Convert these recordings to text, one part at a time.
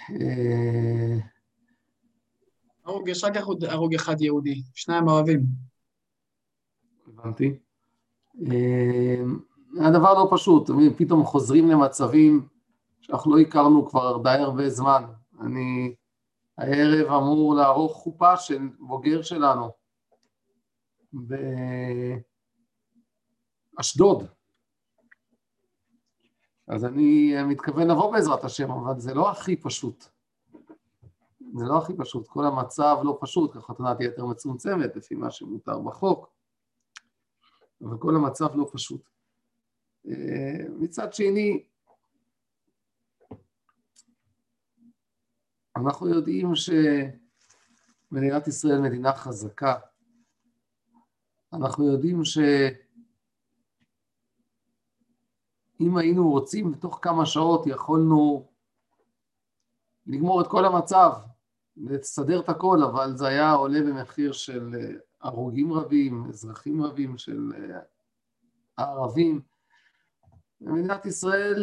יש רק הרוג אחד יהודי, 2 ערבים. הבנתי. הדבר לא פשוט, פתאום חוזרים למצבים שאנחנו לא הכרנו כבר די הרבה זמן. אני הערב אמור לערוך חופה של בוגר שלנו באשדוד. אז אני מתכוון לבוא בעזרת השם, אבל זה לא הכי פשוט. זה לא הכי פשוט, כל המצב לא פשוט, החתונה תהיה יותר מצומצמת, לפי מה שמותר בחוק, אבל כל המצב לא פשוט. מצד שני, אנחנו יודעים שמדינת ישראל מדינה חזקה, אנחנו יודעים שאם היינו רוצים בתוך כמה שעות יכולנו לגמור את כל המצב, לסדר את הכל, אבל זה היה עולה במחיר של הרוגים רבים, אזרחים רבים של הערבים. מדינת ישראל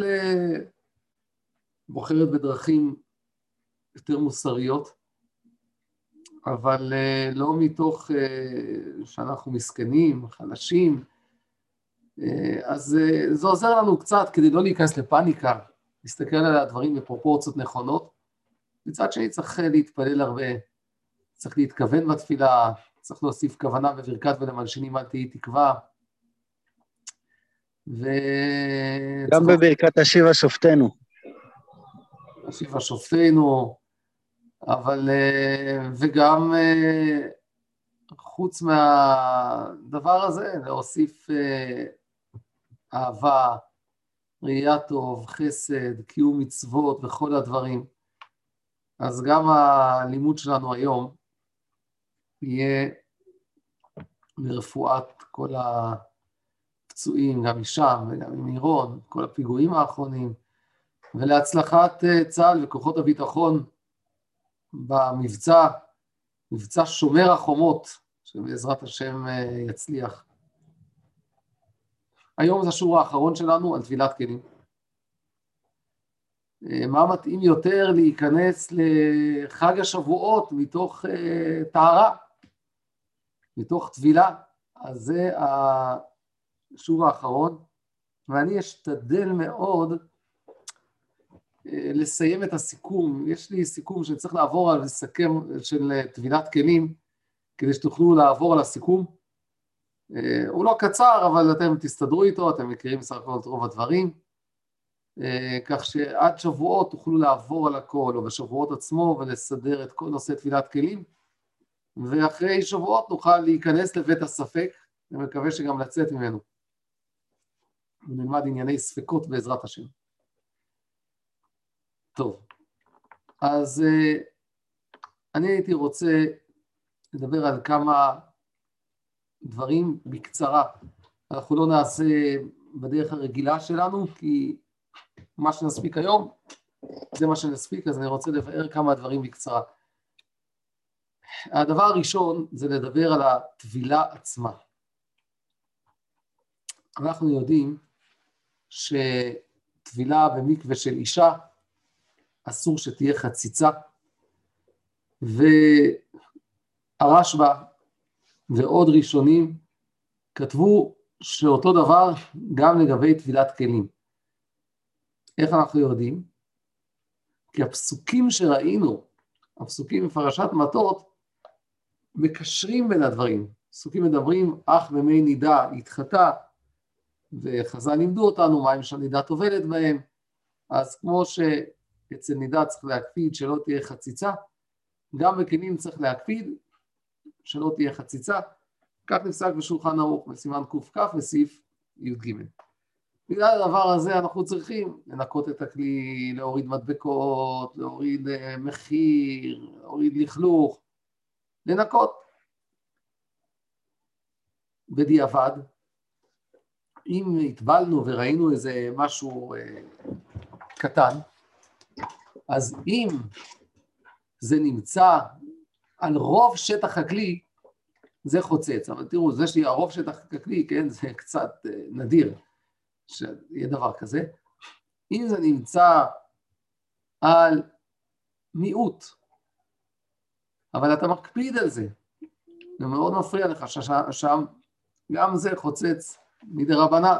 בוחרת בדרכים יותר מוסריות, אבל לא מתוך שאנחנו מסכנים, חלשים, אז זה עוזר לנו קצת כדי לא להיכנס לפאניקה, להסתכל על הדברים בפרופורציות נכונות. מצד שני צריך להתפלל הרבה, צריך להתכוון בתפילה, צריך להוסיף כוונה בברכת ולמלשינים אל תהי תקווה. גם בברכת השיבה שופטנו. השיבה שופטנו, אבל וגם חוץ מהדבר הזה, להוסיף אהבה, ראייה טוב, חסד, קיום מצוות וכל הדברים. אז גם הלימוד שלנו היום יהיה לרפואת כל הפצועים, גם משם וגם ממירון, כל הפיגועים האחרונים, ולהצלחת צה"ל וכוחות הביטחון במבצע, מבצע שומר החומות, שבעזרת השם יצליח. היום זה השיעור האחרון שלנו על טבילת כלים. מה מתאים יותר להיכנס לחג השבועות מתוך טהרה, מתוך טבילה, אז זה השיעור האחרון, ואני אשתדל מאוד לסיים את הסיכום. יש לי סיכום שצריך לעבור על לסכם של טבילת כלים, כדי שתוכלו לעבור על הסיכום. הוא לא קצר, אבל אתם תסתדרו איתו, אתם מכירים בסך הכל את רוב הדברים, כך שעד שבועות תוכלו לעבור על הכל, או בשבועות עצמו, ולסדר את כל נושא טבילת כלים, ואחרי שבועות נוכל להיכנס לבית הספק, אני מקווה שגם לצאת ממנו. ונלמד ענייני ספקות בעזרת השם. טוב, אז אני הייתי רוצה לדבר על כמה דברים בקצרה. אנחנו לא נעשה בדרך הרגילה שלנו, כי מה שנספיק היום, זה מה שנספיק, אז אני רוצה לבאר כמה דברים בקצרה. הדבר הראשון זה לדבר על הטבילה עצמה. אנחנו יודעים שטבילה במקווה של אישה, אסור שתהיה חציצה, והרשב"א ועוד ראשונים כתבו שאותו דבר גם לגבי טבילת כלים. איך אנחנו יודעים? כי הפסוקים שראינו, הפסוקים בפרשת מטות, מקשרים בין הדברים. פסוקים מדברים, אך במי נידה התחתה, וחז"ל לימדו אותנו מים שהנידה טובלת בהם, אז כמו שאצל נידה צריך להקפיד שלא תהיה חציצה, גם בכלים צריך להקפיד שלא תהיה חציצה, כך נפסק בשולחן ערוך בסימן ק"כ וסעיף י"ג. בגלל הדבר הזה אנחנו צריכים לנקות את הכלי, להוריד מדבקות, להוריד מחיר, להוריד לכלוך, לנקות. בדיעבד, אם התבלנו וראינו איזה משהו קטן, אז אם זה נמצא על רוב שטח הכלי, זה חוצץ. אבל תראו, זה שלי הרוב שטח הכלי, כן, זה קצת נדיר שיהיה דבר כזה. אם זה נמצא על מיעוט. אבל אתה מקפיד על זה. זה מאוד מפריע לך שם, גם זה חוצץ מדרבנן.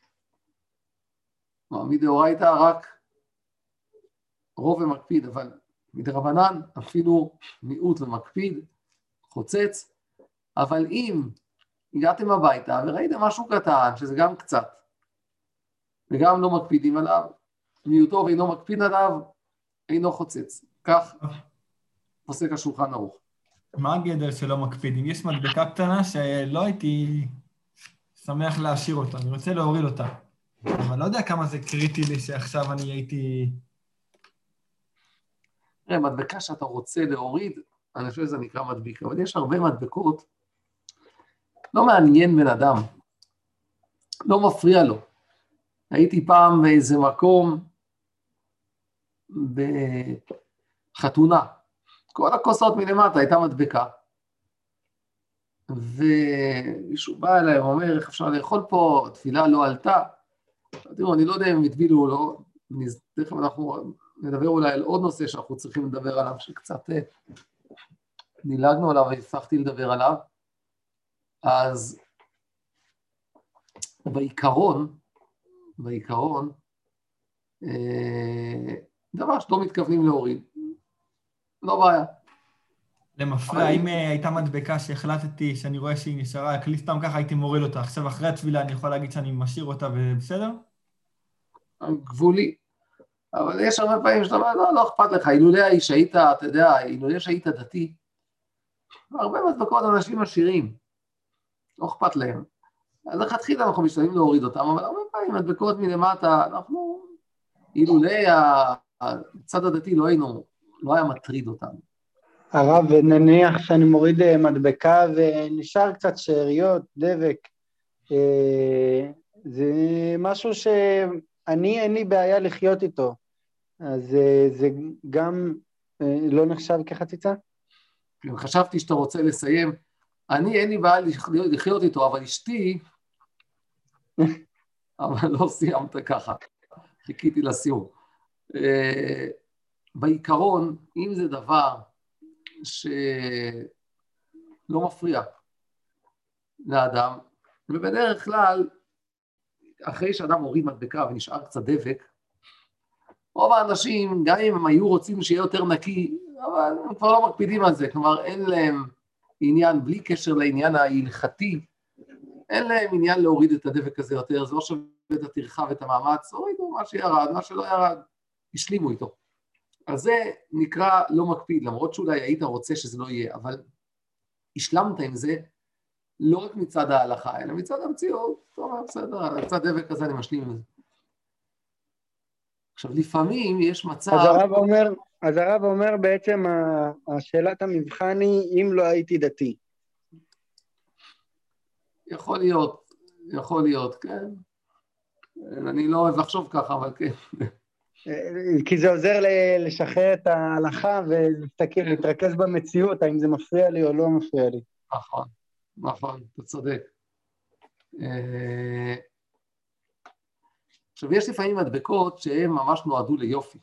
מדאורייתא רק רוב ומקפיד, אבל מדרבנן אפילו מיעוט ומקפיד, חוצץ. אבל אם הגעתם הביתה וראיתם משהו קטן, שזה גם קצת, וגם לא מקפידים עליו, מיעוטו ואינו מקפיד עליו, אינו חוצץ. כך פוסק השולחן ערוך. מה הגדר שלא מקפיד? אם יש מדבקה קטנה שלא הייתי שמח להשאיר אותה, אני רוצה להוריד אותה. אבל לא יודע כמה זה קריטי לי שעכשיו אני הייתי... מדבקה שאתה רוצה להוריד, אני חושב שזה נקרא מדביק, אבל יש הרבה מדבקות, לא מעניין בן אדם, לא מפריע לו. הייתי פעם באיזה מקום בחתונה, כל הכוסות מלמטה הייתה מדבקה, ומישהו בא אליי ואומר, איך אפשר לאכול פה, תפילה לא עלתה, תראו, אני לא יודע אם הטבילו או לא, תכף אנחנו נדבר אולי על עוד נושא שאנחנו צריכים לדבר עליו, שקצת נילגנו עליו והפסחתי לדבר עליו, אז בעיקרון, דבר שלא מתכוונים להוריד, לא בעיה. למפרע, אם הייתה מדבקה שהחלטתי שאני רואה שהיא נשארה, הכלי סתם ככה הייתי מוריד אותה, עכשיו אחרי התפילה אני יכול להגיד שאני משאיר אותה ובסדר? גבולי, אבל יש הרבה פעמים שאתה אומר, לא אכפת לך, אילולא שהיית, אתה יודע, אילולא שהיית דתי, הרבה מדבקות אנשים עשירים, לא אכפת להם. אז לכתחילה אנחנו משתדלים להוריד אותם, אבל הרבה פעמים מדבקות מלמטה, אנחנו, אילולא הצד הדתי לא היה מטריד אותנו. הרב, נניח שאני מוריד מדבקה ונשאר קצת שאריות, דבק, זה משהו שאני אין לי בעיה לחיות איתו, אז זה גם לא נחשב כחציצה? חשבתי שאתה רוצה לסיים, אין לי בעיה לחיות איתו, אבל אשתי, אבל לא סיימת ככה, חיכיתי לסיום. בעיקרון, אם זה דבר שלא מפריע לאדם, ובדרך כלל, אחרי שאדם מוריד מדבקה ונשאר קצת דבק, רוב האנשים, גם אם הם היו רוצים שיהיה יותר נקי, אבל הם כבר לא מקפידים על זה, כלומר אין להם עניין, בלי קשר לעניין ההלכתי, אין להם עניין להוריד את הדבק הזה יותר, זה לא שווה את הטרחה ואת המאמץ, הורידו מה שירד, מה שלא ירד, השלימו איתו. אז זה נקרא לא מקפיד, למרות שאולי היית רוצה שזה לא יהיה, אבל השלמת עם זה, לא רק מצד ההלכה, אלא מצד המציאות, אתה אומר, בסדר, קצת דבק כזה אני משלים עם זה. עכשיו, לפעמים יש מצב... אז הרב אומר בעצם, השאלת המבחן היא, אם לא הייתי דתי. יכול להיות, כן. אני לא אוהב לחשוב ככה, אבל כן. כי זה עוזר לשחרר את ההלכה ולהתרכז במציאות, האם זה מפריע לי או לא מפריע לי. נכון, אתה צודק. עכשיו, יש לפעמים מדבקות שהן ממש נועדו ליופי.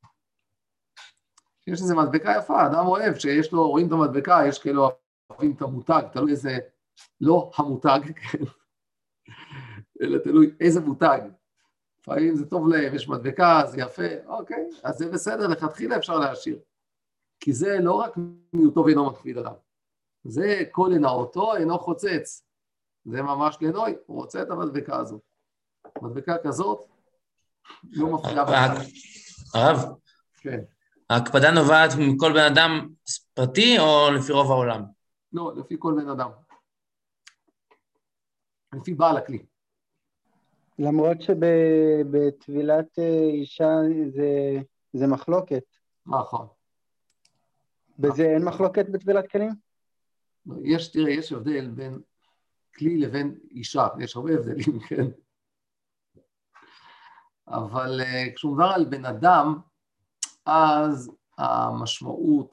יש איזו מדבקה יפה, אדם אוהב שיש לו, רואים את המדבקה, יש כאלו אוהבים את המותג, תלוי איזה, לא המותג, אלא תלוי איזה מותג. לפעמים זה טוב להם, יש מדבקה, זה יפה, אוקיי, אז זה בסדר, לכתחילה אפשר להשאיר. כי זה לא רק מיעוטו ואינו מקפיד עליו, זה כל הנאותו אינו חוצץ. זה ממש לנוי, הוא רוצה את המדבקה הזאת. מדבקה כזאת, לא מפריעה. הרב? כן. ההקפדה נובעת מכל בן אדם פרטי או לפי רוב העולם? לא, לפי כל בן אדם. לפי בעל הכלי. למרות שבטבילת אישה זה מחלוקת. נכון. בזה אין מחלוקת בטבילת כלים? תראה, יש הבדל בין כלי לבין אישה, יש הרבה הבדלים, כן. אבל כשמדובר על בן אדם, אז המשמעות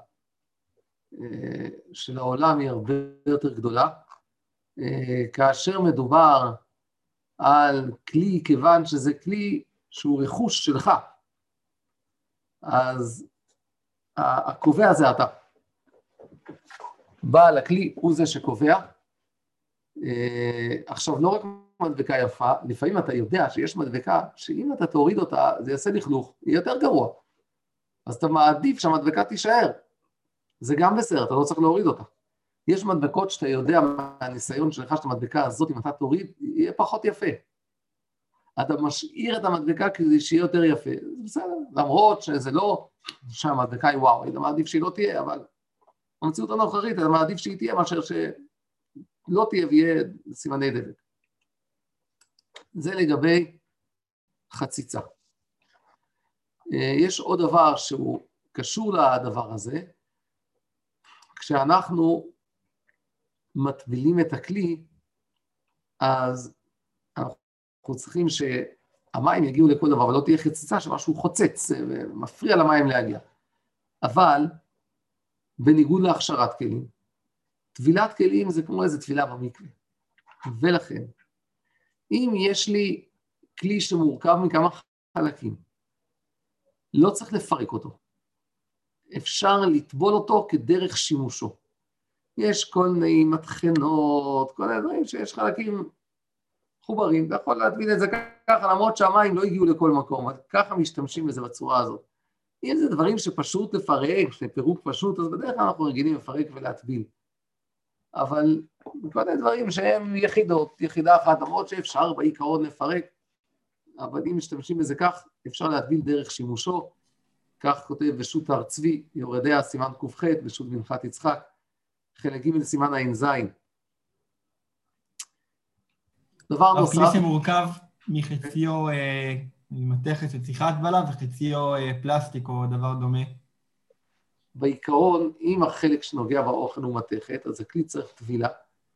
של העולם היא הרבה יותר גדולה, כאשר מדובר על כלי, כיוון שזה כלי שהוא רכוש שלך, אז הקובע זה אתה. בעל הכלי הוא זה שקובע. עכשיו, לא רק מדבקה יפה, לפעמים אתה יודע שיש מדבקה, שאם אתה תוריד אותה, זה יעשה לכלוך, היא יותר גרוע. אז אתה מעדיף שהמדבקה תישאר. זה גם בסדר, אתה לא צריך להוריד אותה. יש מדבקות שאתה יודע מהניסיון שלך, שאת המדבקה הזאת, אם אתה תוריד, יהיה פחות יפה. אתה משאיר את המדבקה כדי שיהיה יותר יפה, זה בסדר, למרות שזה לא שהמדבקה היא וואו, אתה מעדיף שהיא לא תהיה, אבל במציאות הנוכחית, אתה מעדיף שהיא תהיה, מאשר שלא תהיה ויהיה סימני דבק. זה לגבי חציצה. יש עוד דבר שהוא קשור לדבר הזה, כשאנחנו מטבילים את הכלי, אז אנחנו צריכים שהמים יגיעו לכל דבר, אבל לא תהיה חציצה שמשהו חוצץ ומפריע למים להגיע. אבל בניגוד להכשרת כלים, טבילת כלים זה כמו איזה טבילה במקווה. ולכן, אם יש לי כלי שמורכב מכמה חלקים, לא צריך לפרק אותו. אפשר לטבול אותו כדרך שימושו. יש כל מיני מטחנות, כל מיני דברים שיש חלקים חוברים, אתה יכול להטביל את זה ככה, למרות שהמים לא הגיעו לכל מקום, ככה משתמשים בזה בצורה הזאת. אם זה דברים שפשוט לפרק, שפירוק פשוט, אז בדרך כלל אנחנו רגילים לפרק ולהטביל. אבל כל מיני דברים שהם יחידות, יחידה אחת, למרות שאפשר בעיקרון לפרק, אבל אם משתמשים בזה כך, אפשר להטביל דרך שימושו, כך כותב בשו"ת הר צבי, יורדיה סימן ק"ח, בשו"ת מנחת יצחק, חלק ג' סימן ע"ז. דבר נוסף... הכלי שמורכב מחציו מתכת שצריכה הטבלה, וחציו פלסטיק או דבר דומה. בעיקרון, אם החלק שנוגע באוכל הוא מתכת, אז הכלי צריך טבילה,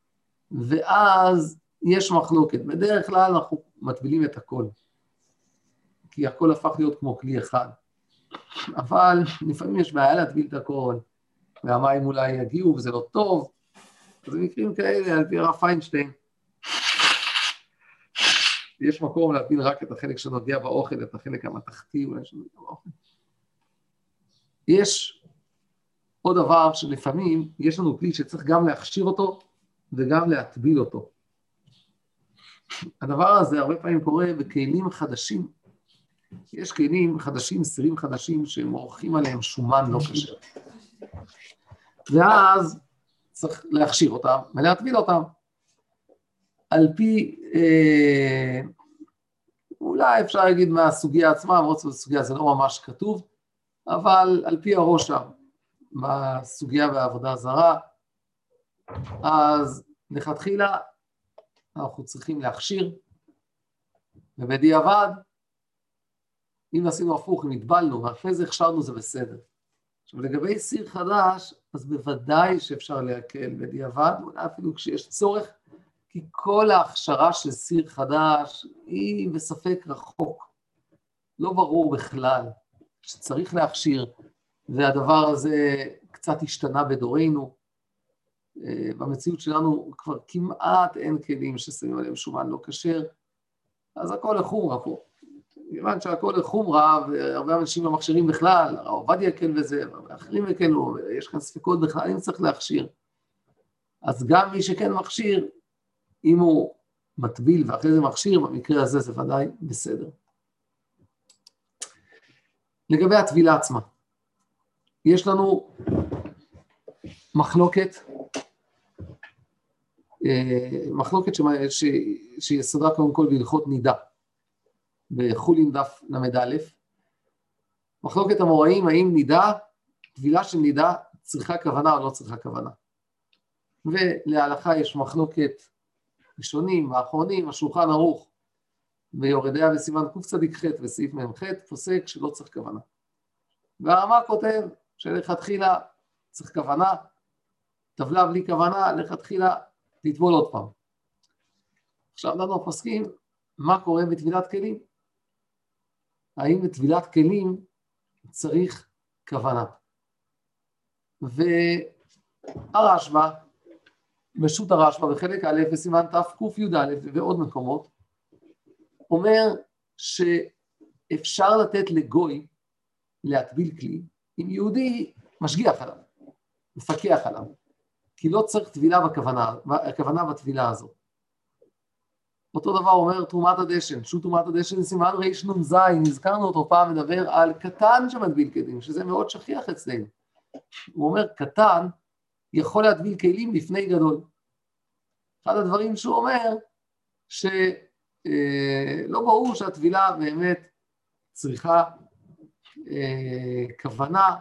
ואז יש מחלוקת. בדרך כלל אנחנו מטבילים את הכל, כי הכל הפך להיות כמו כלי אחד. אבל לפעמים יש בעיה להטביל את הכל, והמים אולי יגיעו וזה לא טוב, אז במקרים כאלה, על פי הרב פיינשטיין, יש מקום להטביל רק את החלק שנוגע באוכל, את החלק המתכתי, אולי שנוגע באוכל. יש עוד דבר שלפעמים יש לנו כלי שצריך גם להכשיר אותו, וגם להטביל אותו. הדבר הזה הרבה פעמים קורה בכלים חדשים, יש כלים חדשים, סירים חדשים, שהם עורכים עליהם שומן לא כשר. ואז צריך להכשיר אותם ולהטביל אותם. על פי, אולי אפשר להגיד מהסוגיה עצמה, למרות שהסוגיה זה לא ממש כתוב, אבל על פי הראש שם, בסוגיה בעבודה זרה, אז לכתחילה אנחנו צריכים להכשיר, ובדיעבד, אם עשינו הפוך, אם התבלנו, ואחרי זה הכשרנו, זה בסדר. עכשיו, לגבי סיר חדש, אז בוודאי שאפשר להקל בדיעבד, אפילו כשיש צורך, כי כל ההכשרה של סיר חדש היא בספק רחוק. לא ברור בכלל שצריך להכשיר, והדבר הזה קצת השתנה בדורנו. במציאות שלנו כבר כמעט אין כלים ששמים עליהם שומן לא כשר, אז הכל לחומרה פה. כיוון שהכל לחומרה, והרבה אנשים לא מכשירים בכלל, הרב עובדיה יקל בזה, ואחרים יקלו, ויש כאן ספקות בכלל, אם צריך להכשיר. אז גם מי שכן מכשיר, אם הוא מטביל ואחרי זה מכשיר, במקרה הזה זה ודאי בסדר. לגבי הטבילה עצמה, יש לנו מחלוקת שיסודה קודם כל בהלכות נידה, בחולין דף למד א', מחלוקת המוראים, האם נידה, טבילה של נידה, צריכה כוונה או לא צריכה כוונה. ולהלכה יש מחלוקת ראשונים, האחרונים, השולחן ערוך, ויורדיה בסימן קצ"ח וסעיף מ"ח, פוסק שלא צריך כוונה. והרמ"א כותב שלכתחילה צריך כוונה, טבלה בלי כוונה, לכתחילה תטבול עוד פעם. עכשיו לנו פוסקים, מה קורה בטבילת כלים? האם בטבילת כלים צריך כוונה? והרשב"א, בשו"ת הרשב"א בחלק א' בסימן תק"יא ועוד מקומות, אומר שאפשר לתת לגוי להטביל כלי, אם יהודי משגיח עליו, מפקח עליו, כי לא צריך טבילה הכוונה בטבילה הזו. אותו דבר אומר תרומת הדשן, שהוא תרומת הדשן סימן רנ"ז, נזכרנו אותו פעם מדבר על קטן שמטביל כלים, שזה מאוד שכיח אצלנו. הוא אומר קטן יכול להטביל כלים לפני גדול. אחד הדברים שהוא אומר, שלא ברור שהטבילה באמת צריכה כוונה,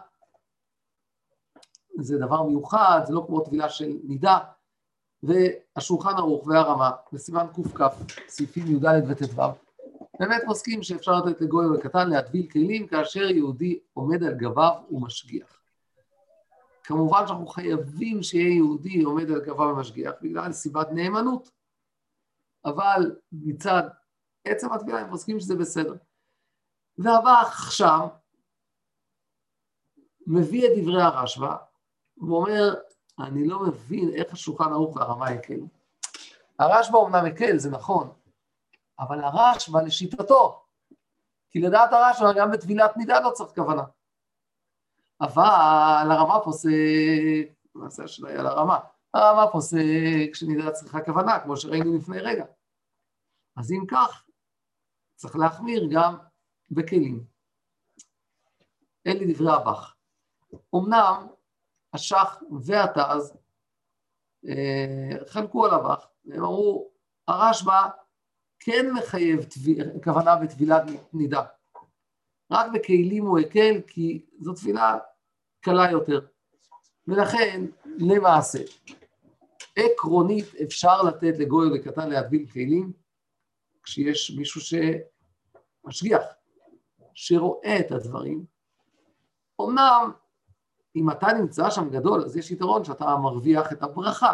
זה דבר מיוחד, זה לא כמו טבילה של נידה, והשולחן ערוך והרמה, בסימן ק"כ, סעיפים י"ד וט"ו, באמת מסכים שאפשר לתת לגוי או לקטן להטביל כלים כאשר יהודי עומד על גביו ומשגיח. כמובן שאנחנו חייבים שיהיה יהודי עומד על גביו ומשגיח, בגלל סיבת נאמנות, אבל מצד עצם הטבילה הם מסכים שזה בסדר. והבח שם מביא את דברי הרשב"א, ואומר, אני לא מבין איך השולחן ערוך והרמה יקל. הרשב"א אומנם יקל, זה נכון, אבל הרשב"א לשיטתו, כי לדעת הרשב"א גם בטבילת נידה לא צריך כוונה. אבל הרמה פוסק, נעשה השאלה על הרמה פוסק כשנידה צריכה כוונה, כמו שראינו לפני רגע. אז אם כך, צריך להחמיר גם בכלים. אלה דברי הבח. אמנם, השח והתז חלקו על הבח, הם אמרו, הרשב"א כן מחייב כוונה בטבילת נידה. רק בכלים הוא הקל, כי זו תפילה קלה יותר. ולכן, למעשה, עקרונית אפשר לתת לגוי או לקטן להטביל כלים, כשיש מישהו שמשגיח, שרואה את הדברים. אמנם, אם אתה נמצא שם גדול, אז יש יתרון שאתה מרוויח את הברכה.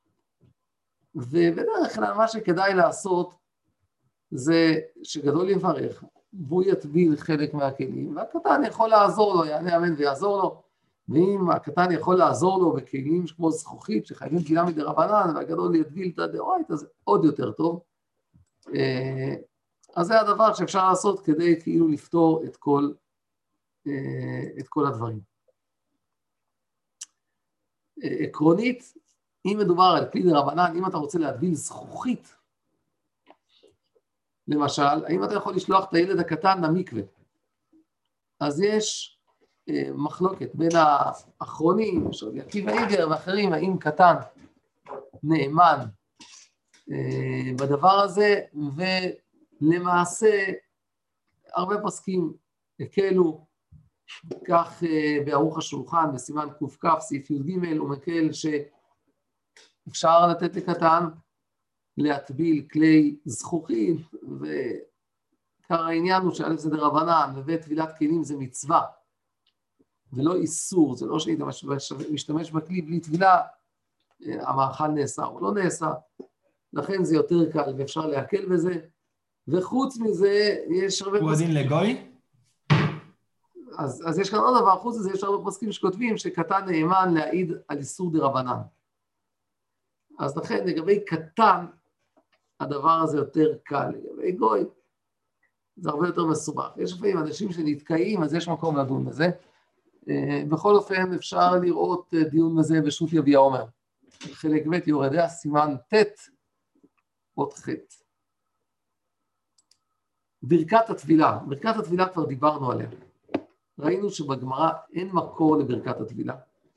ובדרך כלל מה שכדאי לעשות, זה שגדול יברך, והוא יטביל חלק מהכלים, והקטן יכול לעזור לו, יענה אמן ויעזור לו, ואם הקטן יכול לעזור לו בכלים כמו זכוכית, שחייבים טבילה מדרבנן, והגדול יטביל את הדאורייתא, אז עוד יותר טוב. אז זה הדבר שאפשר לעשות כדי כאילו לפתור את כל הדברים. עקרונית, אם מדובר על כלי דרבנן, אם אתה רוצה להטביל זכוכית, למשל, האם אתה יכול לשלוח את הילד הקטן למקווה? אז יש מחלוקת בין האחרונים, של עקיבא איגר ואחרים, האם קטן נאמן בדבר הזה, ולמעשה הרבה פוסקים הקלו, כך בערוך השולחן, בסימן ק"כ, סעיף י"ג, הוא מקל שאפשר לתת לקטן להטביל כלי זכוכית, ועיקר העניין הוא שא' זה דרבנן, וטבילת כלים זה מצווה, ולא איסור, זה לא שאתה משתמש בכלי בלי טבילה, המאכל נאסר או לא נאסר, לכן זה יותר קל ואפשר להקל בזה, וחוץ מזה יש הרבה הוא הדין לגוי? אז יש כאן עוד דבר, חוץ מזה יש הרבה פוסקים שכותבים שקטן נאמן להעיד על איסור דרבנן. אז לכן לגבי קטן, הדבר הזה יותר קל, לגבי גוי, זה הרבה יותר מסובך. יש לפעמים אנשים שנתקעים, אז יש מקום לדון בזה. בכל אופן אפשר לראות דיון בזה בשו"ת יביע אומר. חלק ב' יורדיה, סימן ט' אות ח'. ברכת הטבילה, ברכת הטבילה כבר דיברנו עליה. ראינו שבגמרא אין מקור לברכת הטבילה.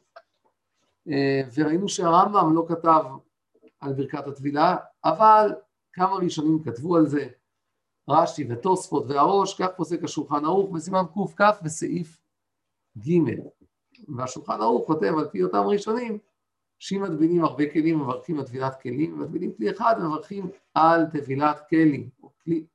וראינו שהרמב"ם לא כתב על ברכת הטבילה, אבל כמה ראשונים כתבו על זה, רש"י ותוספות והראש, כך פוסק השולחן ערוך בסימן ק"כ בסעיף ג'. והשולחן ערוך כותב על פי אותם ראשונים, שאם מטבילים הרבה כלים מברכים על טבילת כלים, מטבילים כלי אחד מברכים על טבילת כלים או כלי.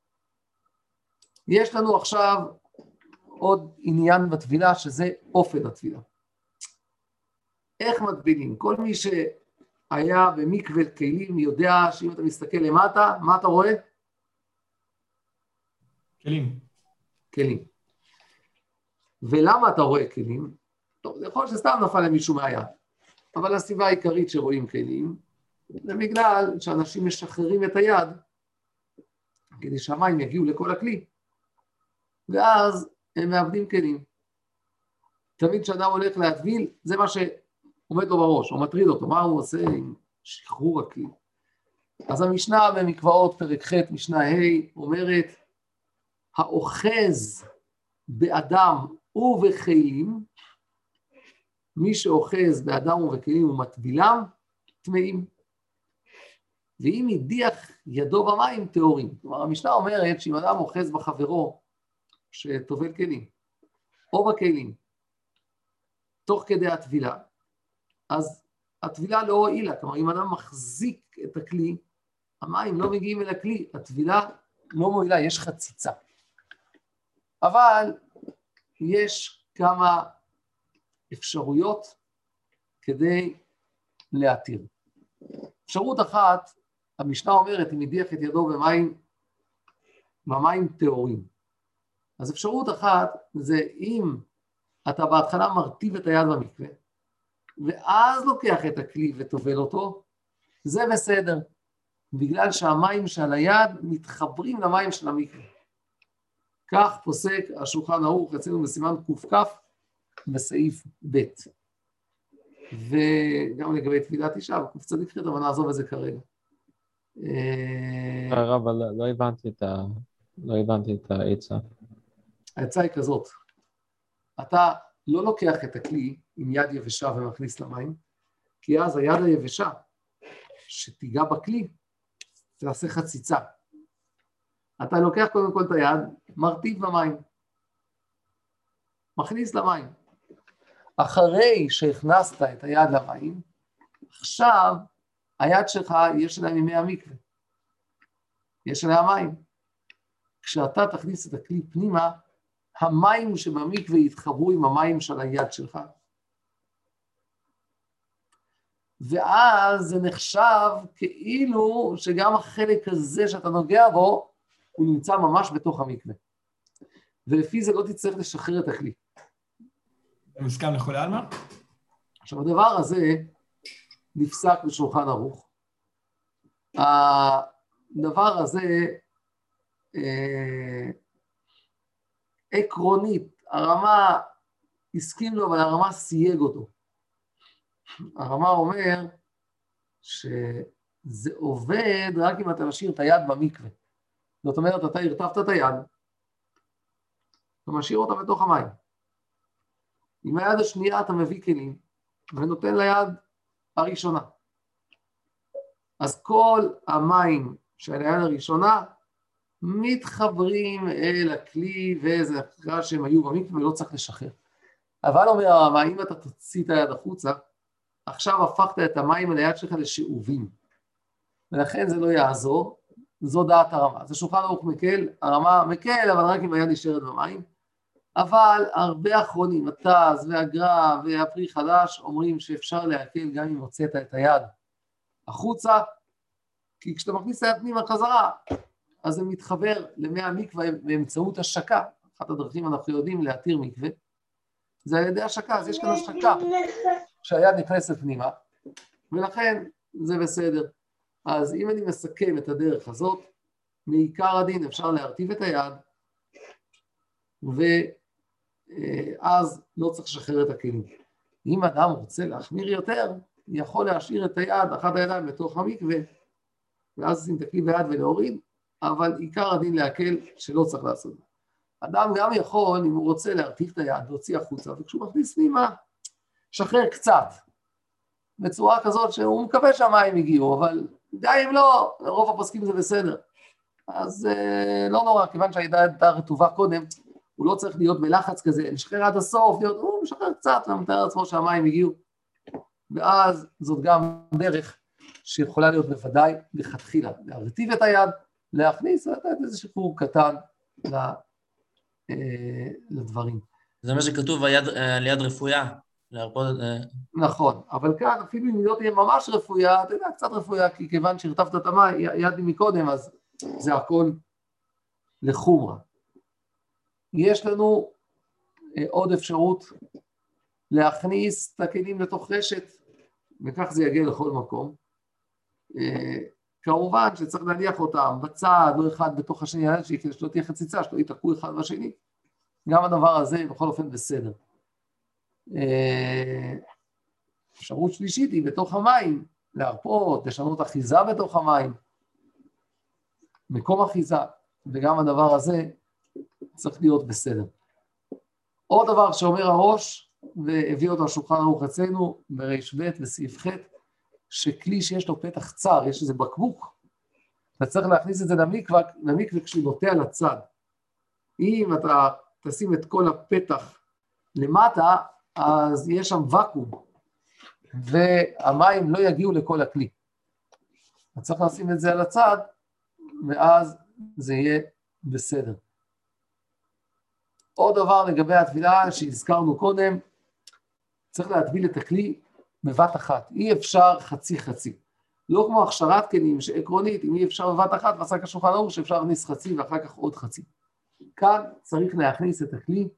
יש לנו עכשיו עוד עניין בטבילה שזה אופן הטבילה. איך מטבילים? כל מי שהיה במקווה כלים יודע שאם אתה מסתכל למטה, מה אתה רואה? כלים. כלים. ולמה אתה רואה כלים? טוב, זה יכול שסתם נפל למישהו מהיד, אבל הסיבה העיקרית שרואים כלים, זה בגלל שאנשים משחררים את היד, כדי שהמים יגיעו לכל הכלי, ואז הם מאבדים כלים. תמיד כשאדם הולך להטביל, זה מה שעומד לו בראש, או מטריד אותו, מה הוא עושה עם שחרור הכלי. אז המשנה במקוואות פרק ח' משנה ה' אומרת, האוחז באדם ובכלים, מי שאוחז באדם ובכלים ומטבילם, טמאים. ואם הדיח ידו במים, טהורים. כלומר, המשנה אומרת שאם אדם אוחז בחברו שטובל כלים, או בכלים, תוך כדי הטבילה, אז הטבילה לא הועילה. כלומר, אם אדם מחזיק את הכלי, המים לא מגיעים אל הכלי, הטבילה לא מועילה, יש חציצה. אבל יש כמה אפשרויות כדי להתיר. אפשרות אחת, המשנה אומרת, אם הדיח את ידו במים טהורים. אז אפשרות אחת זה אם אתה בהתחלה מרטיב את היד במקווה, ואז לוקח את הכלי וטובל אותו, זה בסדר, בגלל שהמים של היד מתחברים למים של המקווה. כך פוסק השולחן ערוך אצלנו בסימן ק"כ בסעיף ב'. וגם לגבי תפילת אישה, קצ"ח, אבל נעזוב את זה כרגע. אבל לא הבנתי את העצה. העצה היא כזאת, אתה לא לוקח את הכלי עם יד יבשה ומכניס למים, כי אז היד היבשה שתיגע בכלי, תעשה חציצה. אתה לוקח קודם כל את היד, מרטיב במים, מכניס למים. אחרי שהכנסת את היד למים, עכשיו היד שלך יש לה ממי המקווה, יש לה מים. כשאתה תכניס את הכלי פנימה, המים שבמקווה יתחברו עם המים של היד שלך. ואז זה נחשב כאילו שגם החלק הזה שאתה נוגע בו, הוא נמצא ממש בתוך המקווה. ולפי זה לא תצטרך לשחרר את הכלי. זה מוסכם לכולי עלמא? עכשיו, הדבר הזה נפסק בשולחן ערוך. הדבר הזה, עקרונית, הרמה הסכים לו, אבל הרמה סייג אותו. הרמה אומר שזה עובד רק אם אתה משאיר את היד במקווה. זאת אומרת, אתה הרטבת את היד, אתה משאיר אותה בתוך המים. עם היד השנייה אתה מביא כלים, ונותן ליד הראשונה. אז כל המים של היד הראשונה מתחברים אל הכלי, וזה אחרי שהם היו במקווה ולא צריך לשחרר. אבל אומר הרמה, אם אתה תוציא את היד החוצה, עכשיו הפכת את המים על היד שלך לשאובים. ולכן זה לא יעזור, זו דעת הרמה. זה שולחן ערוך מקל, הרמה מקל, אבל רק אם היד נשארת במים. אבל הרבה אחרונים, הט"ז והגר"א והפרי חדש, אומרים שאפשר להקל גם אם הוצאת את היד החוצה, כי כשאתה מכניס את היד פנימה חזרה, אז זה מתחבר למי המקווה באמצעות השקה. אחת הדרכים אנחנו יודעים להתיר מקווה, זה על ידי השקה, אז יש כאן השקה שהיד נכנסת פנימה, ולכן זה בסדר. אז אם אני מסכם את הדרך הזאת, מעיקר הדין אפשר להרטיב את היד, ואז לא צריך לשחרר את הכלים. אם אדם רוצה להחמיר יותר, יכול להשאיר את היד, אחת הידיים בתוך המקווה, ואז לשים את הכלי ביד ולהוריד, אבל עיקר הדין להקל שלא צריך לעשות. אדם גם יכול, אם הוא רוצה להרטיב את היד, להוציא החוצה, וכשהוא מכניס פנימה, שחרר קצת, בצורה כזאת שהוא מקווה שהמים הגיעו, אבל גם אם לא, רוב הפוסקים זה בסדר. אז לא נורא, כיוון שהיד הייתה רטובה קודם, הוא לא צריך להיות בלחץ כזה, לשחרר עד הסוף, הוא משחרר קצת, ומתאר לעצמו שהמים הגיעו. ואז זאת גם דרך שיכולה להיות בוודאי לכתחילה, להרטיב את היד, להכניס, ולתת איזה שחרור קטן לדברים. זה מה שכתוב על יד רפויה, להרפות... נכון, אבל כאן אפילו אם לא תהיה ממש רפויה, אתה יודע, קצת רפויה, כי כיוון שהרטבת את היד מקודם, אז זה הכל לחומרה. יש לנו עוד אפשרות להכניס את הכלים לתוך רשת, וכך זה יגיע לכל מקום. כמובן שצריך להניח אותם בצד, לא אחד בתוך השני, כדי שלא תהיה חציצה, שלא יתעקו אחד בשני. גם הדבר הזה בכל אופן בסדר. אפשרות שלישית היא בתוך המים, להרפות, לשנות אחיזה בתוך המים, מקום אחיזה, וגם הדבר הזה צריך להיות בסדר. עוד דבר שאומר הראש, והביא אותו השולחן ערוך אצלנו, בריש ב' בסעיף ח', שכלי שיש לו פתח צר, יש איזה בקבוק, אתה צריך להכניס את זה למקווה כשהוא נוטה על הצד. אם אתה תשים את כל הפתח למטה, אז יש שם וקום, והמים לא יגיעו לכל הכלי. אתה צריך לשים את זה על הצד, ואז זה יהיה בסדר. עוד דבר לגבי הטבילה שהזכרנו קודם, צריך להטביל את הכלי בבת אחת. אי אפשר חצי. לא כמו הכשרת כלים שעקרונית, אם אי אפשר בבת אחת, ועשה כשולחן ערוך שאפשר להכניס חצי ואחר כך עוד חצי. כאן צריך להכניס את הכלי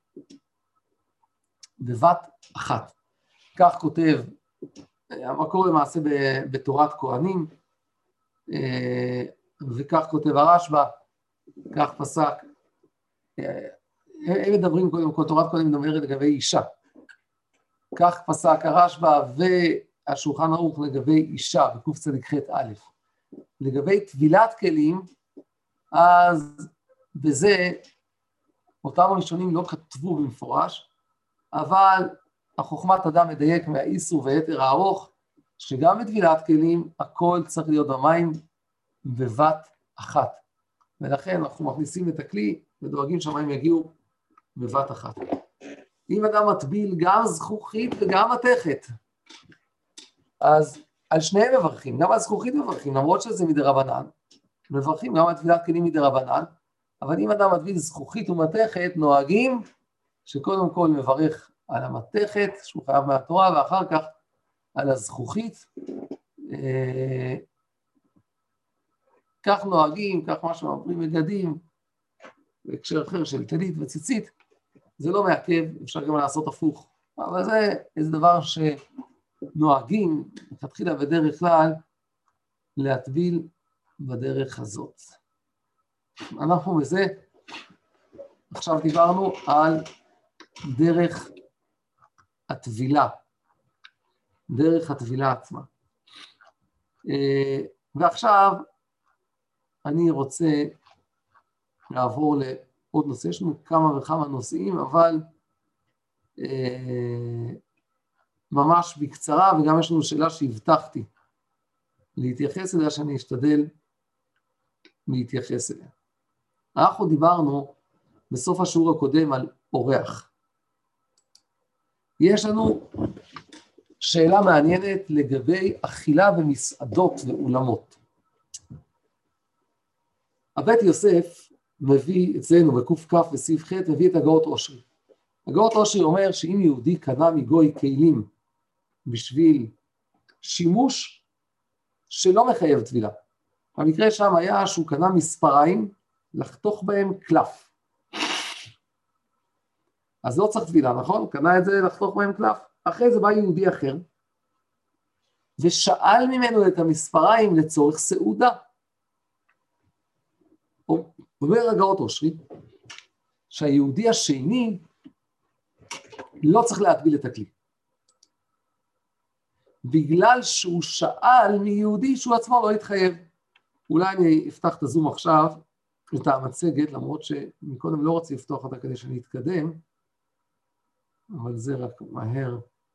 בבת אחת. כך כותב, המקור למעשה בתורת כהנים, וכך כותב הרשב"א, כך פסק. הם מדברים קודם כל, תורת כהנים מדברת לגבי אישה. כך פסק הרשב"א והשולחן ערוך לגבי אישה, בקצ"ח א'. לגבי טבילת כלים, אז בזה אותם הראשונים לא כתבו במפורש, אבל החוכמת אדם מדייק מהאיסור ויתר הארוך, שגם בטבילת כלים הכל צריך להיות במים בבת אחת. ולכן אנחנו מכניסים את הכלי ודואגים שהמים יגיעו בבת אחת. אם אדם מטביל גם זכוכית וגם מתכת, אז על שניהם מברכים, גם על זכוכית מברכים, למרות שזה מדרבנן, מברכים גם על טבילת כלים מדרבנן, אבל אם אדם מטביל זכוכית ומתכת, נוהגים שקודם כל מברך על המתכת, שהוא חייב מהתורה, ואחר כך על הזכוכית. כך נוהגים, כך מה שאומרים מגדים, בהקשר אחר של טלית וציצית, זה לא מעכב, אפשר גם לעשות הפוך, אבל זה איזה דבר שנוהגים, מתחילה בדרך כלל, להטביל בדרך הזאת. אנחנו בזה, עכשיו דיברנו על דרך הטבילה, דרך הטבילה עצמה. ועכשיו אני רוצה לעבור לעוד נושא, יש לנו כמה וכמה נושאים, אבל ממש בקצרה, וגם יש לנו שאלה שהבטחתי להתייחס אליה, שאני אשתדל להתייחס אליה. אנחנו דיברנו בסוף השיעור הקודם על אורח. יש לנו שאלה מעניינת לגבי אכילה במסעדות ואולמות. הבית יוסף מביא אצלנו בקוף כף וסעיף ח' מביא את הגאות אושרי. הגאות אושרי אומר שאם יהודי קנה מגוי כלים בשביל שימוש שלא מחייב טבילה. המקרה שם היה שהוא קנה מספריים לחתוך בהם קלף. אז לא צריך טבילה, נכון? קנה את זה לחתוך בהם קלף. אחרי זה בא יהודי אחר ושאל ממנו את המספריים לצורך סעודה. אומר הגאות אושרי שהיהודי השני לא צריך להטביל את הכלי. בגלל שהוא שאל מיהודי שהוא עצמו לא התחייב. אולי אני אפתח את הזום עכשיו, את המצגת, למרות שמקודם לא רוצה לפתוח אותה כדי שאני אתקדם, אבל זה רק מהר.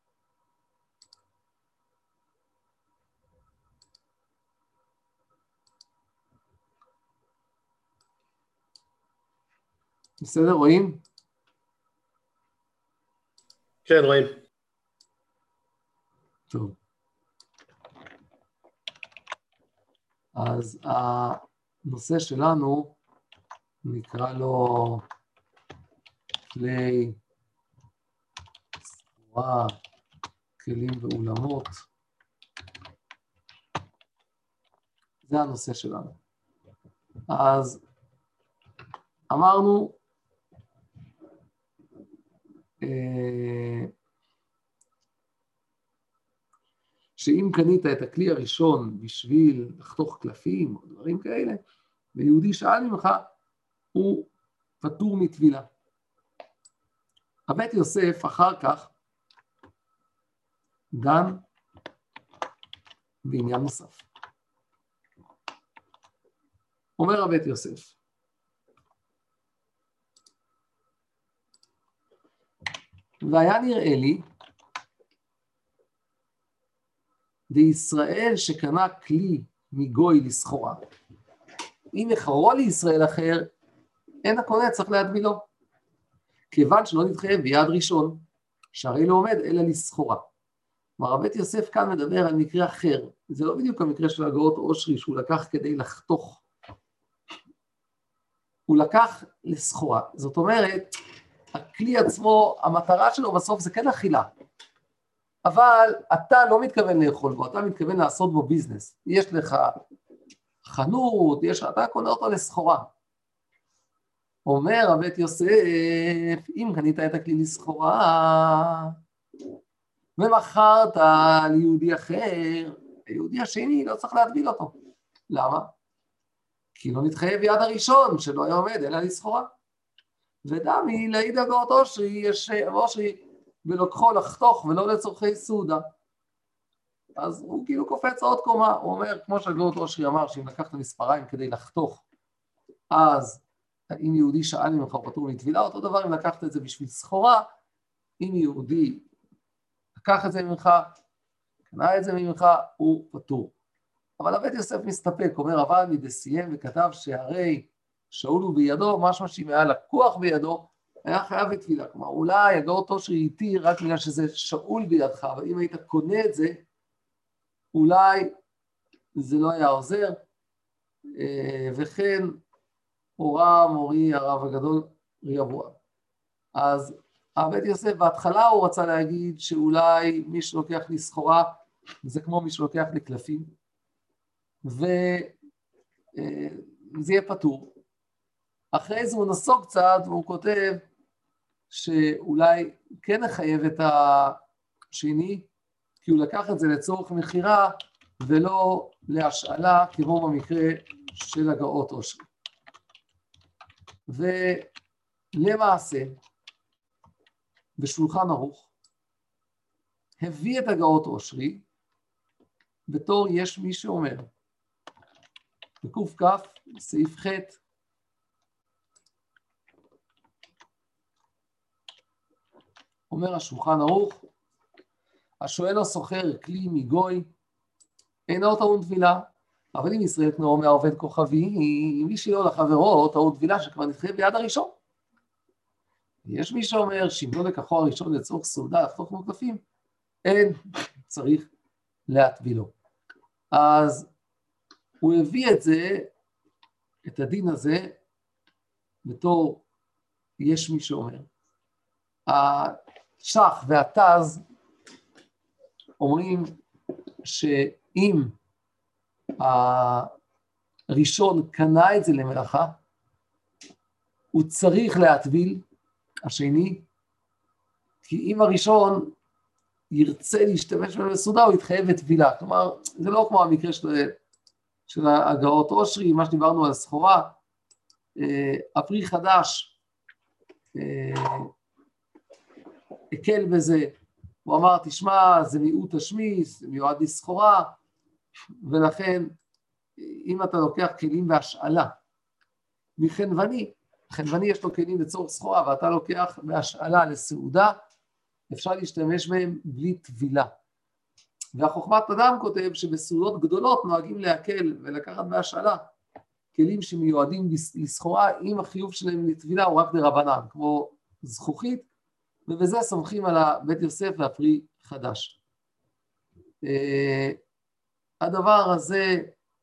בסדר, רואים? כן, רואים. טוב. אז הנושא שלנו נקרא לו כלי סחורה, כלים ואולמות. זה הנושא שלנו. אז אמרנו שאם קנית את הכלי הראשון בשביל לחתוך קלפים או דברים כאלה, ויהודי שאל ממך, הוא פטור מטבילה. הבית יוסף אחר כך דן בעניין נוסף. אומר הבית יוסף, והיה נראה לי, בישראל שקנה כלי מגוי לסחורה, אם יחרו לישראל אחר, אין הקונה צריך להטבילו, כיוון שלא נתחייב ביד ראשון, שהרי לא עומד אלא לסחורה. כלומר, הבית יוסף כאן מדבר על מקרה אחר, זה לא בדיוק המקרה של הגאות אושרי, שהוא לקח כדי לחתוך, הוא לקח לסחורה, זאת אומרת, הכלי עצמו, המטרה שלו בסוף זה כן אכילה, אבל אתה לא מתכוון לאכול בו, אתה מתכוון לעשות בו ביזנס, יש לך חנות, אתה קונה אותו לסחורה. אומר הבית יוסף, אם קנית את הכלי לסחורה, ומכרת ליהודי אחר, היהודי השני לא צריך להטביל אותו. למה? כי לא נתחייב יד הראשון שלא היה עומד אלא לסחורה. ודמי להעיד הגאות אושרי, יש אושרי ולוקחו לחתוך ולא לצורכי סעודה. אז הוא כאילו קופץ עוד קומה, הוא אומר, כמו שהגאות אושרי אמר, שאם לקחת מספריים כדי לחתוך, אז אם יהודי שאל ממך הוא פטור מטבילה, אותו דבר אם לקחת את זה בשביל סחורה, אם יהודי לקח את זה ממך, קנה את זה ממך, הוא פטור. אבל הבית יוסף מסתפק, אומר אבל מדסיים וכתב שהרי שאול הוא בידו, משהו שאם היה לקוח בידו, היה חייב בטבילה. כלומר, אולי הגאות אושרי איתי רק בגלל שזה שאול בידך, אבל אם היית קונה את זה, אולי זה לא היה עוזר, וכן הורה מורי הרב הגדול ריבוע. אז הבית יוסף בהתחלה הוא רצה להגיד שאולי מי שלוקח לי סחורה, זה כמו מי שלוקח לי קלפים, וזה יהיה פטור. אחרי זה הוא נסוג קצת והוא כותב שאולי כן נחייב את השני, כי הוא לקח את זה לצורך מחירה ולא להשאלה כמו במקרה של הגאות אושרי. ולמעשה, בשולחן ערוך, הביא את הגאות אושרי בתור יש מי שאומר, בקוף כף, סעיף ח' אומר השולחן ערוך, השואל או סוחר כלי מגוי, אינו טעון טבילה, אבל אם ישראל תנאו מהעובד כוכבי, מי שלא לחברו טעון טבילה שכבר נתחייב ביד הראשון. יש מי שאומר שאם לא לקחו הראשון לצורך סעודה, לחתוך מוקלפים, אין, צריך להטבילו. אז הוא הביא את זה, את הדין הזה, בתור יש מי שאומר. השח והתז אומרים שאם הראשון קנה את זה למלאכה, הוא צריך להטביל, השני, כי אם הראשון ירצה להשתמש במסעודה, הוא יתחייב בטבילה. כלומר, זה לא כמו המקרה של הגאות אושרי, מה שדיברנו על סחורה, הפרי חדש, הקל בזה, הוא אמר, תשמע, זה מיעוט השמיס, זה מיועד לסחורה, ולכן, אם אתה לוקח כלים בהשאלה, מחנווני, חנווני יש לו כלים לצורך סחורה, ואתה לוקח בהשאלה לסעודה, אפשר להשתמש בהם בלי טבילה. והחוכמת אדם כותב שבסעודות גדולות נוהגים להקל ולקחת בהשאלה, כלים שמיועדים לסחורה, אם החיוב שלהם לטבילה הוא רק דרבנן, כמו זכוכית, ובזה סומכים על בית יוסף והפרי חדש. הדבר הזה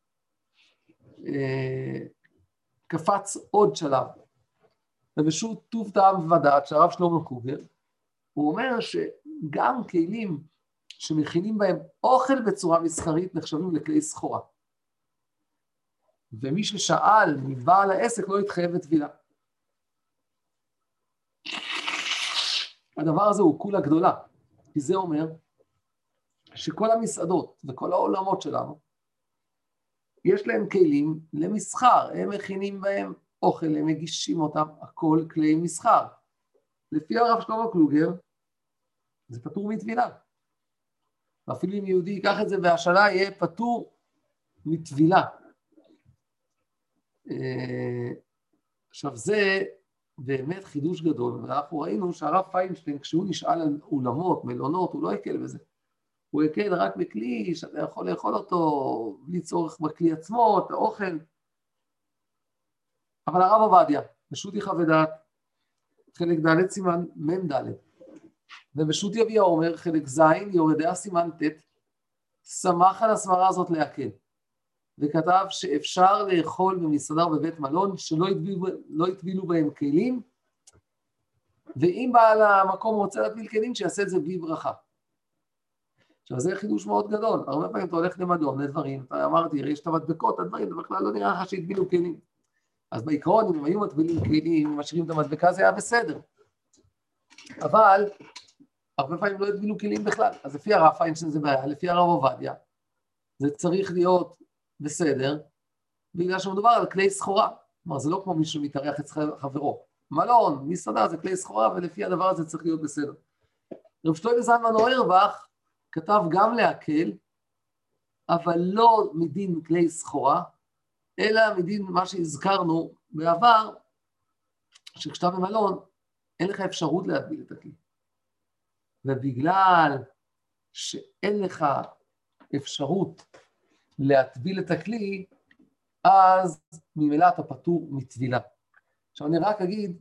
קפץ עוד שלב, ובשו"ת טוב טעם ודעת שהרב שלמה קוגר, הוא אומר שגם כלים שמכינים בהם אוכל בצורה מסחרית נחשבים לכלי סחורה. ומי ששאל מבעל העסק לא יתחייב בטבילה. הדבר הזה הוא כולה גדולה, כי זה אומר שכל המסעדות וכל העולמות שלנו, יש להם כלים למסחר, הם מכינים בהם אוכל, הם מגישים אותם, הכל כלי מסחר. לפי הרב שלמה קלוגר, זה פטור מטבילה. אפילו אם יהודי ייקח את זה בהשאלה, יהיה פטור מטבילה. עכשיו זה באמת חידוש גדול, ואנחנו ראינו שהרב פיינשטיין, כשהוא נשאל על אולמות, מלונות, הוא לא יקל בזה. הוא יקל רק בכלי שאתה יכול לאכול אותו, בלי צורך בכלי עצמו, את האוכל. אבל הרב עובדיה, בשו"ת יחווה ודעת, חלק ד' סימן מ' ד', ובשו"ת יביע אומר, חלק ז' יורדיה סימן ט', שמח על הסברה הזאת להקל, וכתב שאפשר לאכול במסעדה ובבית מלון שלא יטבילו בהם כלים, ואם בעל המקום רוצה להטביל כלים, שיעשה את זה בלי ברכה. עכשיו זה חידוש מאוד גדול, הרבה פעמים אתה הולך למדום, לדברים, אתה אמרתי, יש את המדבקות, הדברים, זה בכלל לא נראה לך שהטבילו כלים. אז בעיקרון, אם הם היו מטבילים כלים, אם משאירים את המדבקה, זה היה בסדר. אבל, הרבה פעמים לא הטבילו כלים בכלל. אז לפי הרב פיינשטיין זה בעיה, לפי הרב עובדיה, זה צריך להיות בסדר, בגלל שמדובר על כלי סחורה. כלומר, זה לא כמו מישהו מתארח את חברו. מלון, מסעדה, זה כלי סחורה, ולפי הדבר הזה צריך להיות בסדר. רב שלמה זלמן אוירבך כתב גם להקל, אבל לא מדין כלי סחורה, אלא מדין מה שהזכרנו בעבר, שכשאתה במלון, אין לך אפשרות להטביל את הכלי. ובגלל שאין לך אפשרות להטביל את הכלי, אז ממילא אתה פטור מטבילה. עכשיו אני רק אגיד,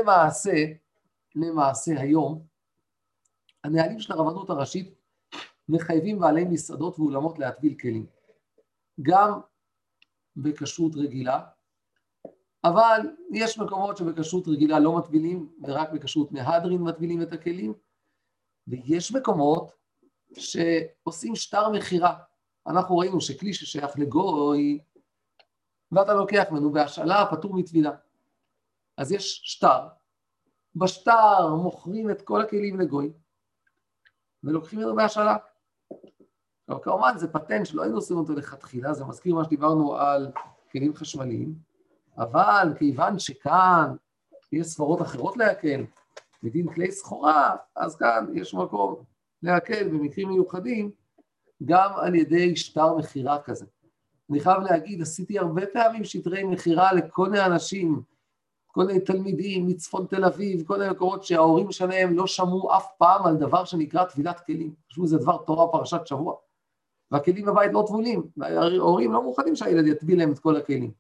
למעשה היום, הנהלים של הרבנות הראשית מחייבים בעלי מסעדות ואולמות להטביל כלים. גם בכשרות רגילה, אבל יש מקומות שבכשרות רגילה לא מטבילים, ורק בכשרות מהדרין מטבילים את הכלים, ויש מקומות שעושים שטר מחירה. אנחנו ראינו שכלי ששייך לגוי, ואתה לוקח ממנו בהשאלה, פטור מטבילה. אז יש שטר, בשטר מוכרים את כל הכלים לגוי, ולוקחים ממנו בהשאלה. אבל כמובן זה פטנט שלא היינו עושים אותו לכתחילה, זה מזכיר מה שדיברנו על כלים חשמליים, אבל כיוון שכאן יש סברות אחרות להקל, מדין כלי סחורה, אז כאן יש מקום להקל במקרים מיוחדים, גם על ידי שטר מחירה כזה. אני חייב להגיד, עשיתי הרבה פעמים שטרי מחירה לכל מיני אנשים, כל מיני תלמידים מצפון תל אביב, כל מיני מקומות שההורים שלהם לא שמעו אף פעם על דבר שנקרא טבילת כלים. חשבו זה דבר תורה פרשת שבוע. והכלים בבית לא טבולים, וההורים לא מוכנים שהילד יטביל להם את כל הכלים.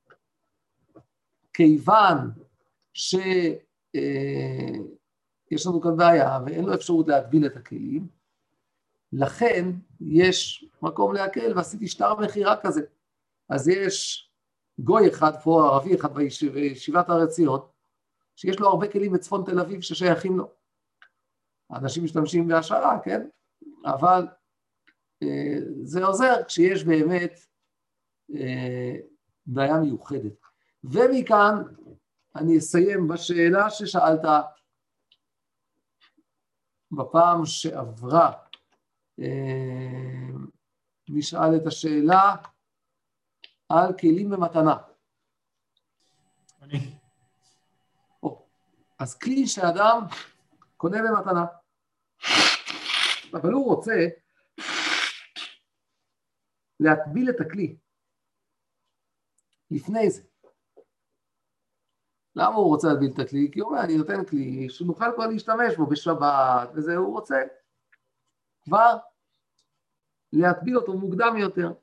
כיוון שיש לנו כאן בעיה ואין לו אפשרות להטביל את הכלים, לכן יש מקום להקל, ועשיתי שטר מחירה כזה. אז יש גוי אחד פה, ערבי אחד בישיבת הר עציון, שיש לו הרבה כלים בצפון תל אביב ששייכים לו. האנשים משתמשים בהשערה, כן? אבל זה עוזר כשיש באמת בעיה מיוחדת. ומכאן אני אסיים בשאלה ששאלת בפעם שעברה. נשאל את השאלה על כלים במתנה. אז כלי שאדם קונה במתנה, אבל הוא רוצה להטביל את הכלי לפני זה. למה הוא רוצה להטביל את הכלי? כי הוא אומר, אני נותן כלי שנוכל כבר להשתמש בו בשבת, וזה הוא רוצה כבר להטביל אותו מוקדם יותר.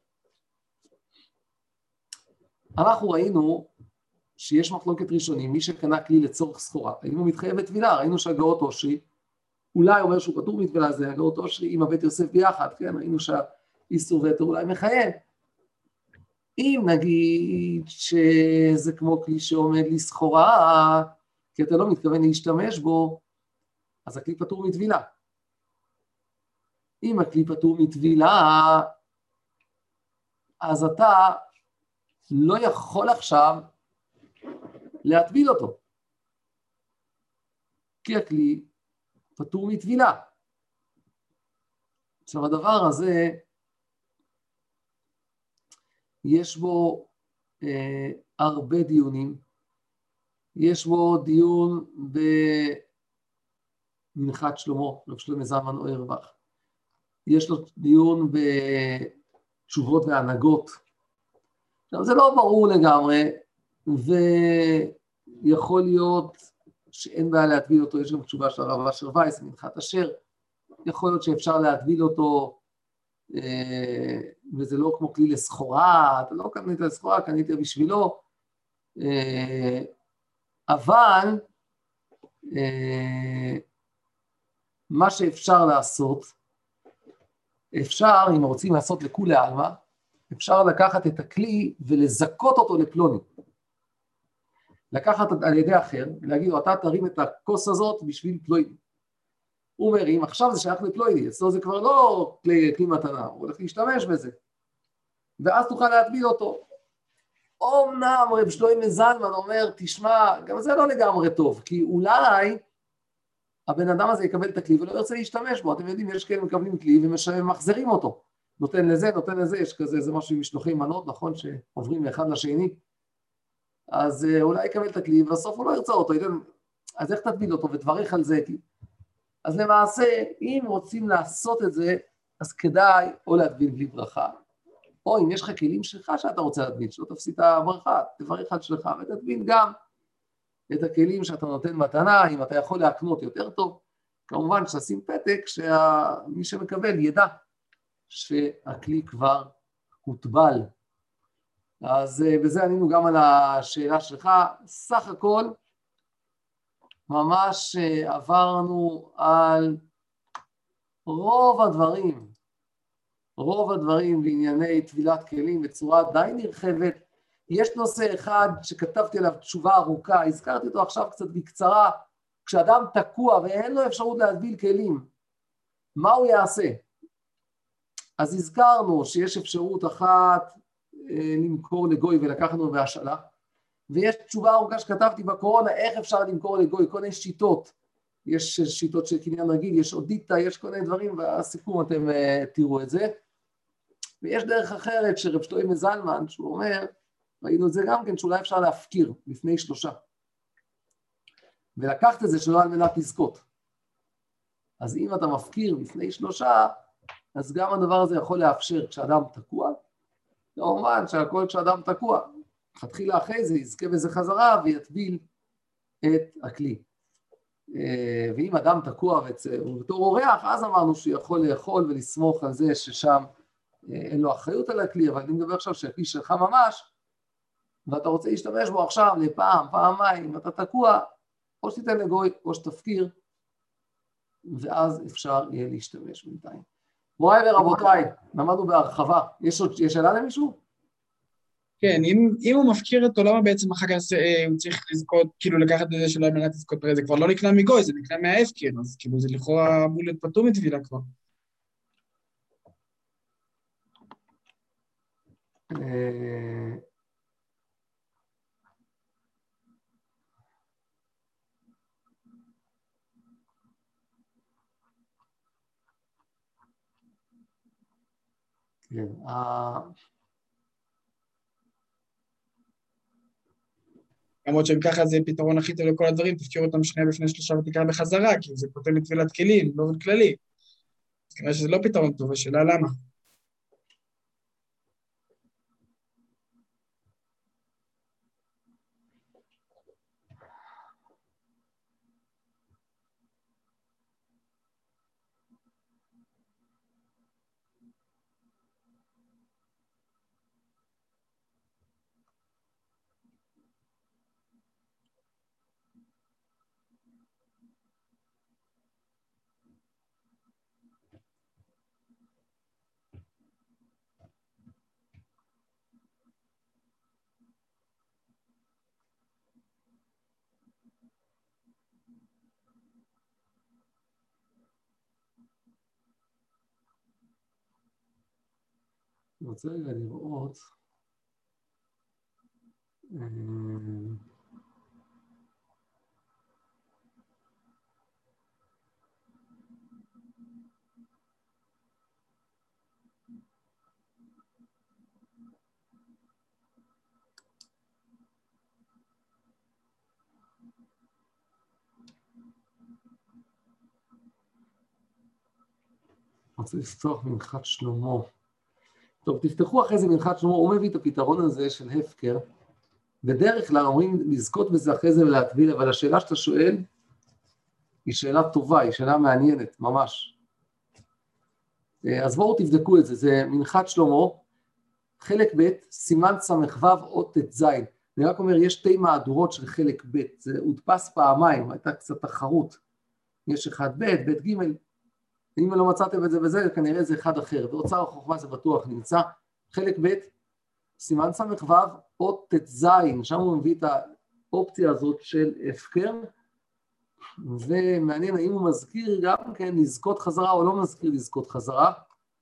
אנחנו ראינו שיש מחלוקת ראשונים, מי שקנה כלי לצורך סחורה, האם הוא מתחייב בטבילה? ראינו שהגאות אושרי, אולי אומר שהוא פטור מטבילה, זה הגאות אושרי עם הבית יוסף ביחד, כן? ראינו שהאיסור והיתר אולי מחייב. אם נגיד שזה כמו כלי שעומד לסחורה, כי אתה לא מתכוון להשתמש בו, אז הכלי פטור מטבילה. אם הכלי פטור מטבילה, אז אתה לא יכול עכשיו להטביל אותו, כי הכלי פטור מטבילה. עכשיו הדבר הזה, יש בו הרבה דיונים, יש בו דיון במנחת שלמה, רב שלמה זלמן אוירבך, יש לו דיון בתשובות והנהגות. עכשיו, זה לא ברור לגמרי, ויכול להיות שאין בעיה להטביל אותו, יש גם תשובה של הרב אשר וייס, מנחת אשר, יכול להיות שאפשר להטביל אותו, וזה לא כמו כלי לסחורה, אתה לא קנית לסחורה, קנית בשבילו, אבל מה שאפשר לעשות, אפשר, אם רוצים לעשות לכולי עלמא, אפשר לקחת את הכלי ולזכות אותו לפלוני. לקחת על ידי אחר, ולהגיד לו, אתה תרים את הכוס הזאת בשביל פלוני. הוא אומר, אם עכשיו זה שייך לפלוני, אצלו זה כבר לא כלי מתנה, הוא הולך להשתמש בזה. ואז תוכל להטביל אותו. אומנם רב שלמה זלמן אומר, תשמע, גם זה לא לגמרי טוב, כי אולי הבן אדם הזה יקבל את הכלי ולא ירצה להשתמש בו. אתם יודעים, יש כאלה מקבלים כלי ומחזרים אותו. נותן לזה, יש כזה, זה משהו עם משלוחי מנות, נכון, שעוברים מאחד לשני. אז אולי יקבל את הכלי, ובסוף הוא לא ירצה אותו. אז איך תטביל אותו ותברך על זה? אז למעשה, אם רוצים לעשות את זה, אז כדאי או להטביל בלי ברכה, או אם יש לך כלים שלך שאתה רוצה להטביל, שלא תפסיד את הברכה, תברך על שלך, ותטביל גם את הכלים שאתה נותן מתנה, אם אתה יכול להקנות יותר טוב, כמובן שתשים פתק שמי שמקבל ידע שהכלי כבר הוטבל. אז בזה ענינו גם על השאלה שלך, סך הכל ממש עברנו על רוב הדברים בענייני טבילת כלים בצורה די נרחבת. יש נושא אחד שכתבתי עליו תשובה ארוכה, הזכרתי אותו עכשיו קצת בקצרה, כשאדם תקוע ואין לו אפשרות להטביל כלים, מה הוא יעשה? אז הזכרנו שיש אפשרות אחת למכור לגוי ולקחנו בהשאלה, ויש תשובה ארוכה שכתבתי בקורונה, איך אפשר למכור לגוי, כל מיני שיטות, יש שיטות של קניין רגיל, יש אודיטה, יש כל מיני דברים, והסיכום אתם תראו את זה, ויש דרך אחרת שרב שלמה זלמן, שהוא אומר, ראינו את זה גם כן, שאולי אפשר להפקיר לפני 3, ולקחת את זה שלא על מנת לזכות. אז אם אתה מפקיר לפני 3, אז גם הדבר הזה יכול לאפשר כשאדם תקוע, כמובן שהכל כשאדם תקוע, תתחיל אחרי זה, יזכה בזה חזרה ויטביל את הכלי. ואם אדם תקוע ובתור אורח, אז אמרנו שהוא יכול לאכול ולסמוך על זה ששם אין לו אחריות על הכלי, אבל אני מדבר עכשיו שהכלי שלך ממש, ואתה רוצה להשתמש בו עכשיו לפעם, פעמיים, אתה תקוע, או שתיתן לגוי או שתפקיר, ואז אפשר יהיה להשתמש בינתיים. מוריי ורבותיי, למדנו בהרחבה. יש שאלה למישהו? כן, אם הוא מפקיר את עולם, בעצם אחר כך הוא צריך לזכות, כאילו לקחת את זה שלא על מנת לזכות, זה כבר לא נקנה מגוי, זה נקנה מההפקר, אז כאילו זה לכאורה אמור להיות פטור מטבילה כבר. כן, למרות שככה זה פתרון הכי טוב לכל הדברים, תפקיר אותם שנייה בפני 3 ותקרא בחזרה, כי זה פותר מטבילת כלים, לא כללי. אז כנראה שזה לא פתרון טוב, השאלה למה. אני רוצה רגע לראות. רוצה לפתוח מנחת שלמה. טוב, תפתחו אחרי זה מנחת שלמה, הוא מביא את הפתרון הזה של הפקר. בדרך כלל אומרים לזכות בזה אחרי זה ולהטביל, אבל השאלה שאתה שואל היא שאלה טובה, היא שאלה מעניינת, ממש. אז בואו תבדקו את זה, זה מנחת שלמה, חלק ב', סימן ס"ו אות ט"ז. אני רק אומר, יש 2 מהדורות של חלק ב', זה הודפס פעמיים, הייתה קצת תחרות. יש אחד ב', ב' ג', אם לא מצאתם את זה וזה, כנראה זה אחד אחר, באוצר החוכמה זה בטוח נמצא. חלק ב', סימן ס"ו אות ט"ז, שם הוא מביא את האופציה הזאת של הפקר, ומעניין האם הוא מזכיר גם כן לזכות חזרה או לא מזכיר לזכות חזרה.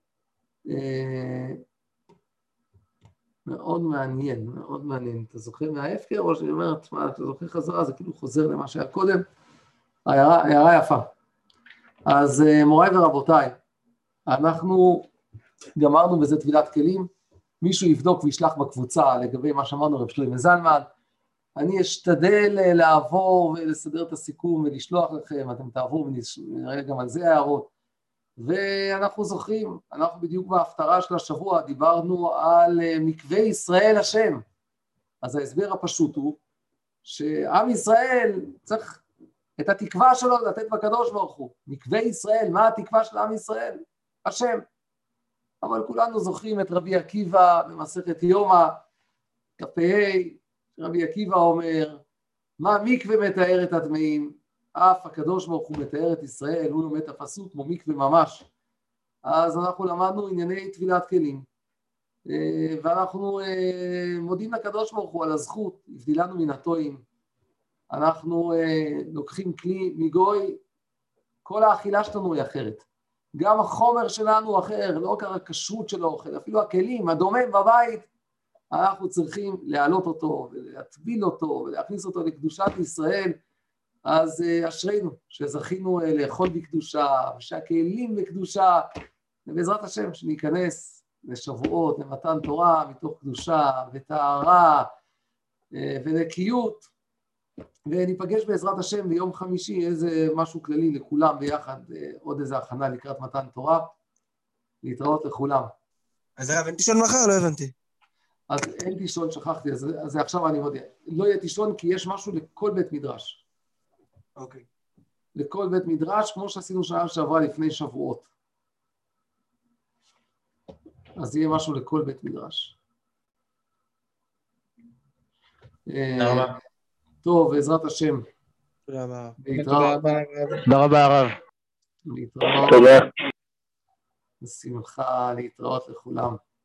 מאוד מעניין, מאוד מעניין. אתה זוכר מההפקר או שאני אומרת, מה, אתה זוכר חזרה, זה כאילו חוזר למה שהיה קודם. הערה יפה. אז מוריי ורבותיי, אנחנו גמרנו בזה טבילת כלים, מישהו יבדוק וישלח בקבוצה לגבי מה שאמרנו רב שלמה זלמן, אני אשתדל לעבור ולסדר את הסיכום ולשלוח לכם, אתם תעברו ונראה גם על זה הערות, ואנחנו זוכרים, אנחנו בדיוק בהפטרה של השבוע דיברנו על מקווה ישראל השם, אז ההסבר הפשוט הוא שעם ישראל צריך את התקווה שלו לתת בקדוש ברוך הוא, מקווה ישראל, מה התקווה של עם ישראל? השם. אבל כולנו זוכרים את רבי עקיבא במסכת יומא, כ"ה, רבי עקיבא אומר, מה מקווה מתאר את הטמאים? אף הקדוש ברוך הוא מתאר את ישראל, הוא לומד את הפסוק כמו מקווה ממש. אז אנחנו למדנו ענייני טבילת כלים, ואנחנו מודים לקדוש ברוך הוא על הזכות, הבדילנו מן הטועים. אנחנו לוקחים כלי מגוי, כל האכילה שלנו היא אחרת. גם החומר שלנו הוא אחר, לא רק הכשרות של האוכל, אפילו הכלים, הדומם בבית, אנחנו צריכים להעלות אותו ולהטביל אותו ולהכניס אותו לקדושת ישראל, אז אשרינו שזכינו לאכול בקדושה, ושהכלים בקדושה, ובעזרת השם שניכנס לשבועות, למתן תורה, מתוך קדושה וטהרה ונקיות, וניפגש בעזרת השם ביום חמישי, איזה משהו כללי לכולם ביחד, עוד איזה הכנה לקראת מתן תורה, להתראות לכולם. אז הרב, אין תישון מחר? לא הבנתי. אז אין תישון, שכחתי, אז עכשיו אני מודיע. לא יהיה תישון כי יש משהו לכל בית מדרש. אוקיי. לכל בית מדרש, כמו שעשינו שעה שעברה לפני שבועות. אז יהיה משהו לכל בית מדרש. תודה רבה. טוב, בעזרת השם. תודה רבה. להתראות. תודה רבה הרב. להתראות. תודה. בשמחה, להתראות לכולם.